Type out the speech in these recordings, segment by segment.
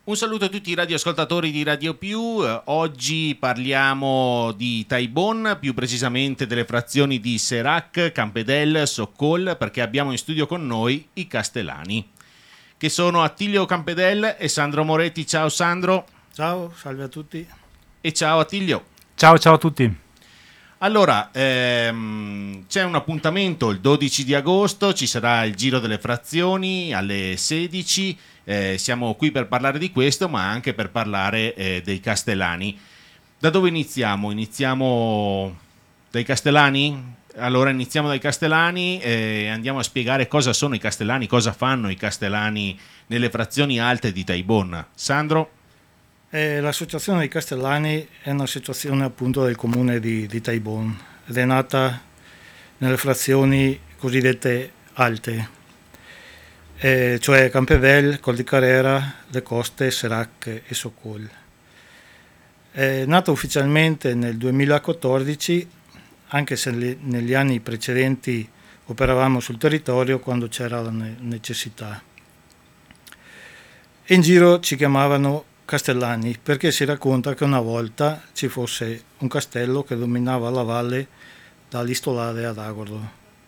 Un saluto a tutti i radioascoltatori di Radio Più. Oggi parliamo di Taibon, più precisamente delle frazioni di Serac, Campedel, Soccol, perché abbiamo in studio con noi i castellani, che sono Attilio Campedel e Sandro Moretti. Ciao Sandro. Ciao, salve a tutti. E ciao Attilio. Ciao a tutti. Allora, c'è un appuntamento il 12 di agosto, ci sarà il Giro delle Frazioni alle 16. Siamo qui per parlare di questo, ma anche per parlare dei castellani. Da dove iniziamo? Iniziamo dai castellani? Allora iniziamo dai castellani e andiamo a spiegare cosa sono i castellani, cosa fanno i castellani nelle frazioni alte di Taibon. Sandro? L'associazione dei Castellani è un'associazione appunto del comune di Taibon ed è nata nelle frazioni cosiddette alte, cioè Campevel, Col di Carrera, Le Coste, Serac e Soccol. È nata ufficialmente nel 2014, anche se negli anni precedenti operavamo sul territorio quando c'era la necessità. E in giro ci chiamavano Castellani perché si racconta che una volta ci fosse un castello che dominava la valle dall'Istolare ad Agordo.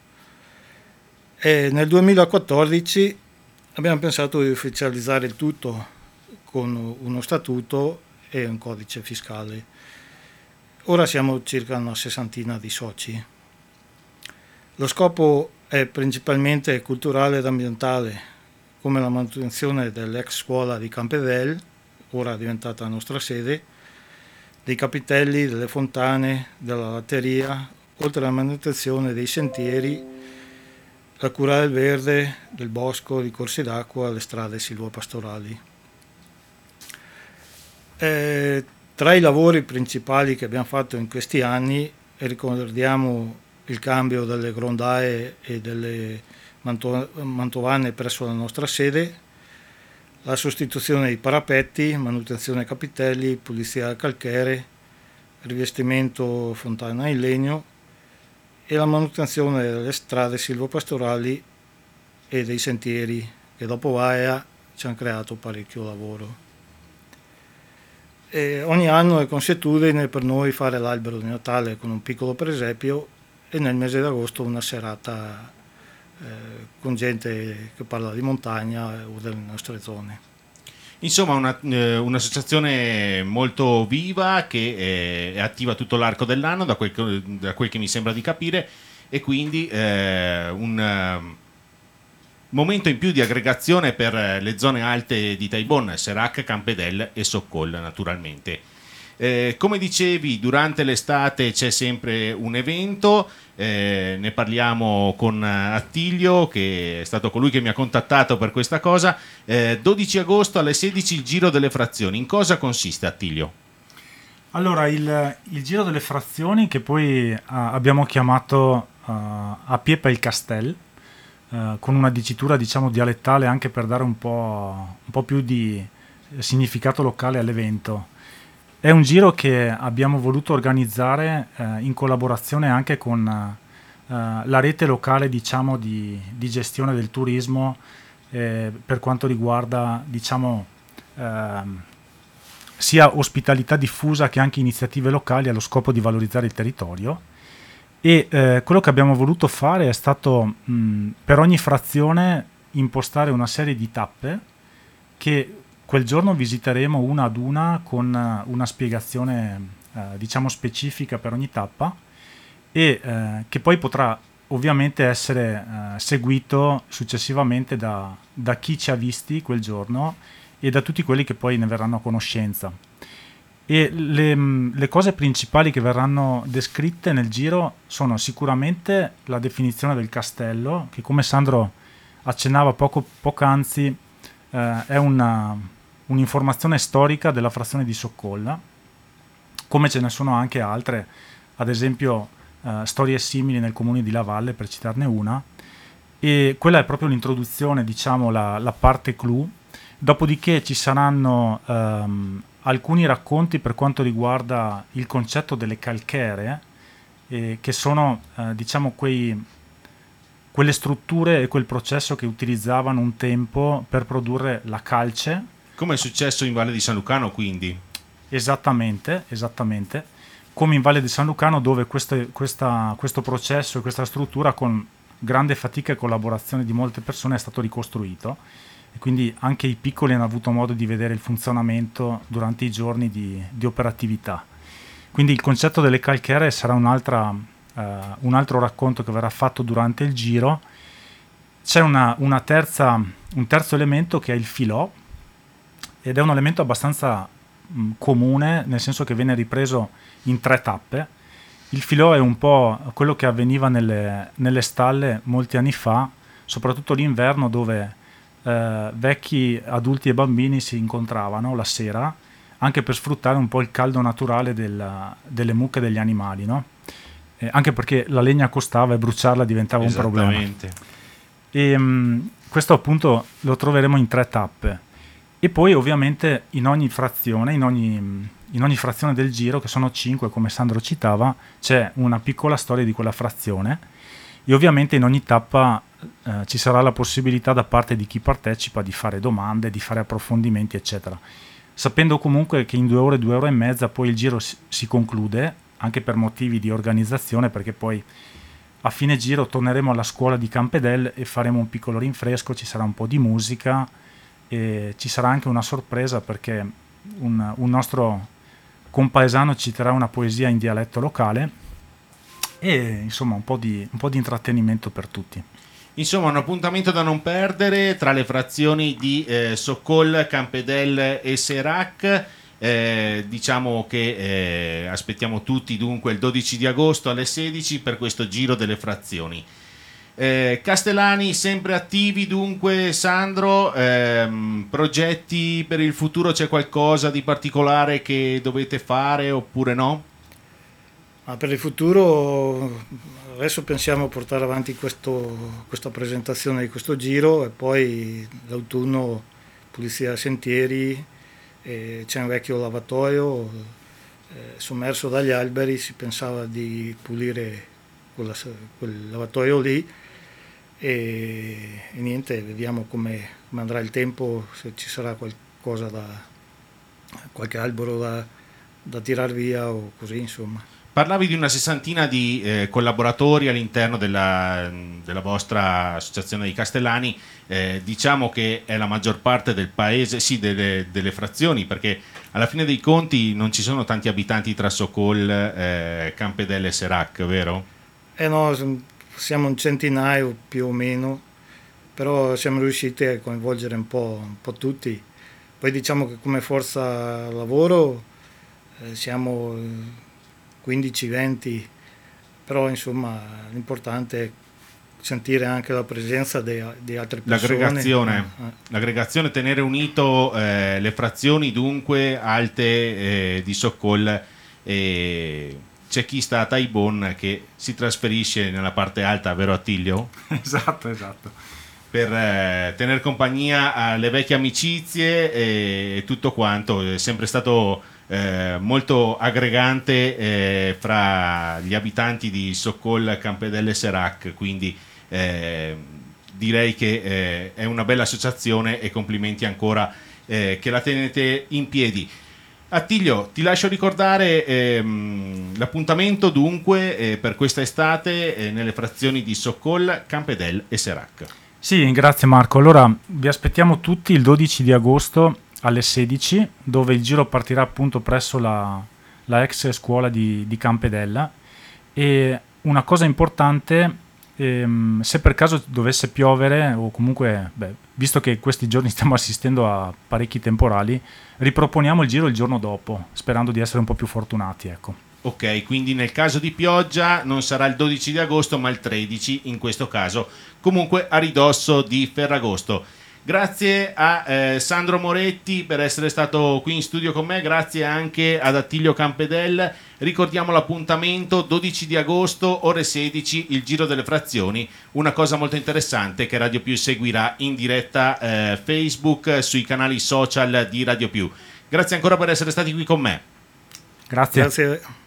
E nel 2014 abbiamo pensato di ufficializzare il tutto con uno statuto e un codice fiscale. Ora siamo circa una sessantina di soci. Lo scopo è principalmente culturale ed ambientale, come la manutenzione dell'ex scuola di Campevel, ora diventata nostra sede, dei capitelli, delle fontane, della latteria, oltre alla manutenzione dei sentieri, la cura del verde, del bosco, di corsi d'acqua, le strade silvopastorali. Tra i lavori principali che abbiamo fatto in questi anni ricordiamo il cambio delle grondaie e delle mantovane presso la nostra sede, la sostituzione dei parapetti, manutenzione capitelli, pulizia del calcare, rivestimento fontana in legno e la manutenzione delle strade silvopastorali e dei sentieri che dopo Vaea ci hanno creato parecchio lavoro. E ogni anno è consuetudine per noi fare l'albero di Natale con un piccolo presepio e nel mese d'agosto una serata con gente che parla di montagna o delle nostre zone. Insomma, un'associazione molto viva che è attiva tutto l'arco dell'anno, da quel che mi sembra di capire, e quindi un momento in più di aggregazione per le zone alte di Taibon, Serac, Campedel e Soccol naturalmente. Come dicevi, durante l'estate c'è sempre un evento, ne parliamo con Attilio, che è stato colui che mi ha contattato per questa cosa. 12 agosto alle 16 il Giro delle Frazioni. In cosa consiste, Attilio? Allora, il Giro delle Frazioni, che poi abbiamo chiamato a Piepa il Castel, con una dicitura diciamo dialettale anche per dare un po' più di significato locale all'evento. È un giro che abbiamo voluto organizzare in collaborazione anche con la rete locale diciamo di gestione del turismo per quanto riguarda diciamo sia ospitalità diffusa che anche iniziative locali allo scopo di valorizzare il territorio. E quello che abbiamo voluto fare è stato per ogni frazione impostare una serie di tappe che quel giorno visiteremo una ad una con una spiegazione diciamo specifica per ogni tappa e che poi potrà ovviamente essere seguito successivamente da chi ci ha visti quel giorno e da tutti quelli che poi ne verranno a conoscenza. E le cose principali che verranno descritte nel giro sono sicuramente la definizione del castello, che come Sandro accennava poc'anzi è un'informazione storica della frazione di Soccolla, come ce ne sono anche altre, ad esempio storie simili nel comune di Lavalle, per citarne una, e quella è proprio l'introduzione, diciamo la parte clou. Dopodiché ci saranno alcuni racconti per quanto riguarda il concetto delle calcare, che sono diciamo quelle strutture e quel processo che utilizzavano un tempo per produrre la calce, Come è successo in Valle di San Lucano, quindi? Esattamente. Come in Valle di San Lucano, dove questo processo e questa struttura, con grande fatica e collaborazione di molte persone, è stato ricostruito, e quindi anche i piccoli hanno avuto modo di vedere il funzionamento durante i giorni di operatività. Quindi il concetto delle calcare sarà un altro racconto che verrà fatto durante il giro. C'è un terzo elemento, che è il filò, ed è un elemento abbastanza comune, nel senso che viene ripreso in 3 tappe. Il filò è un po' quello che avveniva nelle stalle molti anni fa, soprattutto l'inverno, dove vecchi, adulti e bambini si incontravano la sera, anche per sfruttare un po' il caldo naturale delle mucche degli animali, no? Anche perché la legna costava e bruciarla diventava un problema. E questo appunto lo troveremo in 3 tappe. E poi ovviamente in ogni frazione del giro, che sono 5 come Sandro citava, c'è una piccola storia di quella frazione, e ovviamente in ogni tappa ci sarà la possibilità da parte di chi partecipa di fare domande, di fare approfondimenti, eccetera, sapendo comunque che in 2 ore, 2 ore e mezza poi il giro si conclude, anche per motivi di organizzazione, perché poi a fine giro torneremo alla scuola di Campedel e faremo un piccolo rinfresco, ci sarà un po' di musica e ci sarà anche una sorpresa, perché un nostro compaesano citerà una poesia in dialetto locale, e insomma un po' di intrattenimento per tutti. Insomma, un appuntamento da non perdere tra le frazioni di Soccol, Campedel e Serac. Diciamo che aspettiamo tutti dunque il 12 di agosto alle 16 per questo giro delle frazioni. Castellani sempre attivi dunque. Sandro, progetti per il futuro? C'è qualcosa di particolare che dovete fare oppure no? Ma per il futuro adesso pensiamo a portare avanti questa presentazione di questo giro, e poi l'autunno pulizia sentieri, c'è un vecchio lavatoio sommerso dagli alberi, si pensava di pulire quel lavatoio lì, e niente, vediamo come andrà il tempo, se ci sarà qualche albero da tirar via o così, insomma. Parlavi di una 60ina di collaboratori all'interno della vostra associazione di Castellani. Diciamo che è la maggior parte del paese, sì, delle frazioni, perché alla fine dei conti non ci sono tanti abitanti tra Soccol, Campedel e Serac, vero? No, siamo un centinaio più o meno, però siamo riusciti a coinvolgere un po' tutti. Poi diciamo che come forza lavoro siamo 15-20, però insomma l'importante è sentire anche la presenza di altre persone. L'aggregazione, tenere unito le frazioni dunque alte di Soccol, e c'è chi sta a Taibon che si trasferisce nella parte alta, vero Attilio? Esatto. Per tenere compagnia alle vecchie amicizie e tutto quanto. È sempre stato molto aggregante fra gli abitanti di Soccol, Campedel e Serac, quindi direi che è una bella associazione, e complimenti ancora che la tenete in piedi. Attilio, ti lascio ricordare l'appuntamento dunque per questa estate nelle frazioni di Soccol, Campedel e Serac. Sì, grazie Marco. Allora vi aspettiamo tutti il 12 di agosto alle 16, dove il giro partirà appunto presso la ex scuola di Campedella. E una cosa importante, se per caso dovesse piovere, o comunque visto che questi giorni stiamo assistendo a parecchi temporali, riproponiamo il giro il giorno dopo, sperando di essere un po' più fortunati, ecco. Ok, quindi nel caso di pioggia non sarà il 12 di agosto ma il 13 in questo caso, comunque a ridosso di Ferragosto. Grazie a Sandro Moretti per essere stato qui in studio con me, grazie anche ad Attilio Campedel. Ricordiamo l'appuntamento 12 di agosto, ore 16, il Giro delle Frazioni, una cosa molto interessante che Radio Più seguirà in diretta Facebook, sui canali social di Radio Più. Grazie ancora per essere stati qui con me. Grazie. Grazie.